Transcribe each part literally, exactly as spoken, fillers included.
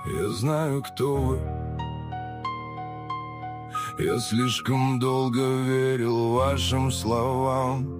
Я знаю, кто вы. Я слишком долго верил вашим словам.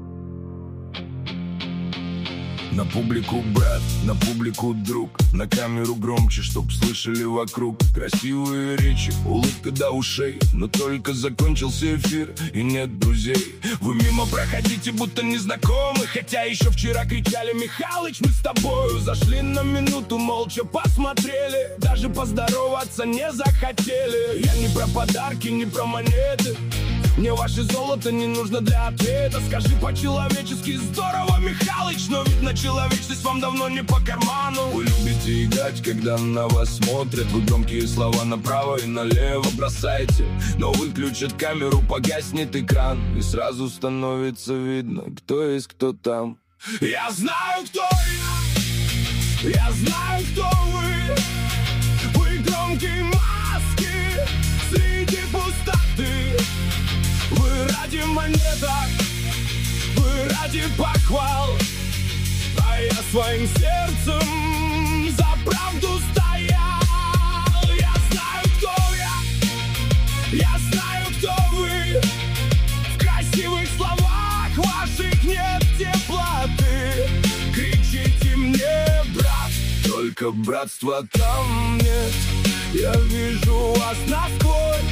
На публику брат, на публику друг, на камеру громче, чтоб слышали вокруг. Красивые речи, улыбка до ушей, но только закончился эфир и нет друзей. Вы мимо проходите, будто незнакомы, хотя еще вчера кричали: Михалыч, мы с тобою. Зашли на минуту, молча посмотрели, даже поздороваться не захотели. Я не про подарки, не про монеты, мне ваше золото не нужно для ответа. Скажи по-человечески: здорово, Михалыч, но видно, человечность вам давно не по карману. Вы любите играть, когда на вас смотрят. Вы громкие слова направо и налево бросаете, но выключат камеру, погаснет экран, и сразу становится видно, кто есть кто там. Я знаю, кто я, я знаю, кто вы. Вы громкие маски среди пустоты. Вы ради монеток, вы ради похвал, а я своим сердцем за правду стоял. Я знаю, кто я, я знаю, кто вы. В красивых словах ваших нет теплоты. Кричите мне, брат, только братства там нет. Я вижу вас насквозь.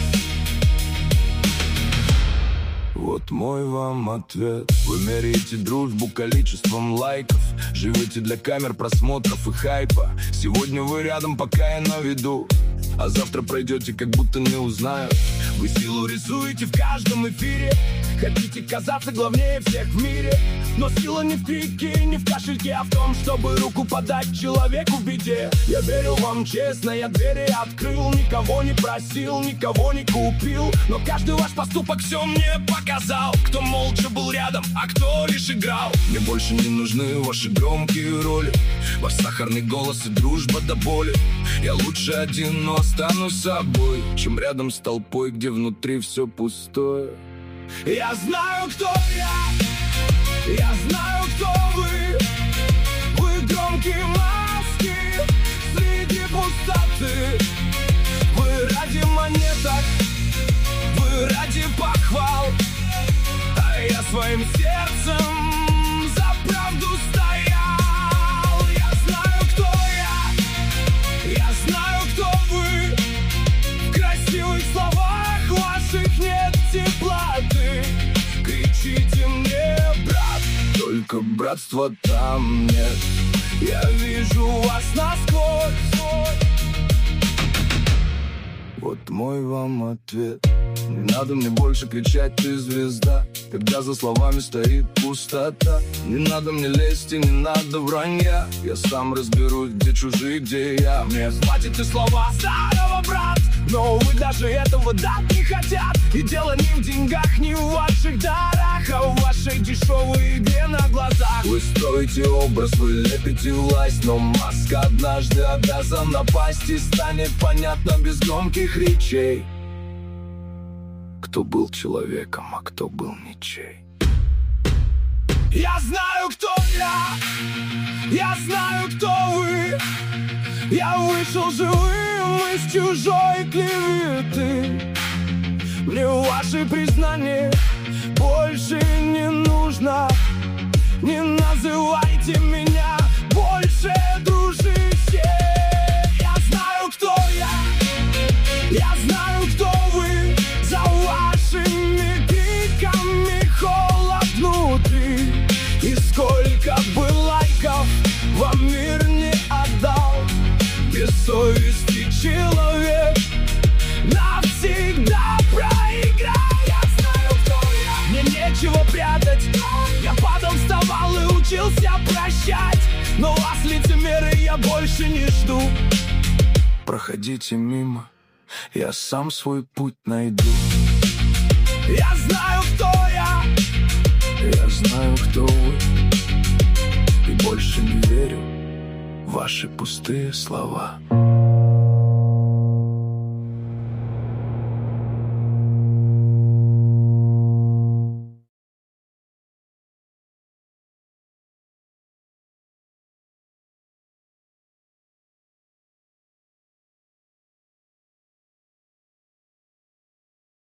Вот мой вам ответ. Вы меряете дружбу количеством лайков, живете для камер, просмотров и хайпа. Сегодня вы рядом, пока я на виду, а завтра пройдете, как будто не узнают. Вы силу рисуете в каждом эфире, хотите казаться главнее всех в мире. Но сила не в крике, не в кошельке, а в том, чтобы руку подать человеку в беде. Я верил вам честно, я двери открыл, никого не просил, никого не купил. Но каждый ваш поступок все мне показал, кто молча был рядом, а кто лишь играл. Мне больше не нужны ваши громкие роли, ваш сахарный голос и дружба до боли. Я лучше один, но останусь собой, чем рядом с толпой, где внутри все пустое. Я знаю, кто я, я знаю, кто вы. Вы громкие маски среди пустоты. Вы ради монеток, вы ради похвал, а я своим сердцем за правду стоял. Я знаю, кто я, я знаю, кто вы. В красивых словах ваших нет теплоты. Кричите мне, брат, только братства там нет. Я вижу вас насквозь. Вот мой вам ответ. Не надо мне больше кричать: ты звезда, когда за словами стоит пустота. Не надо мне лезть и не надо вранья, я сам разберусь, где чужие, где я. Мне хватит и слова старого, брат, но вы даже этого дать не хотят. И дело не в деньгах, не в ваших дарах, а в вашей дешевой игре на глазах. Вы строите образ, вы лепите власть, но маска однажды обязана пасть, и станет понятно без громких речей, кто был человеком, а кто был ничей. Я знаю, кто я, я знаю, кто вы. Я вышел живым из чужой клеветы. Мне ваши признания больше не нужно. Не называйте меня больше дружище. Я знаю, кто я, я знаю, кто вы. За вашими криками холод внутри. И сколько бы лайков вам мир не отдал, без совести человек навсегда проиграл. Я знаю, кто я, мне нечего прятать. Я падал, вставал и учился прощать, но вас, лицемеры, я больше не жду. Проходите мимо, я сам свой путь найду. Я знаю, кто я, я знаю, кто вы. И больше не верю в ваши пустые слова.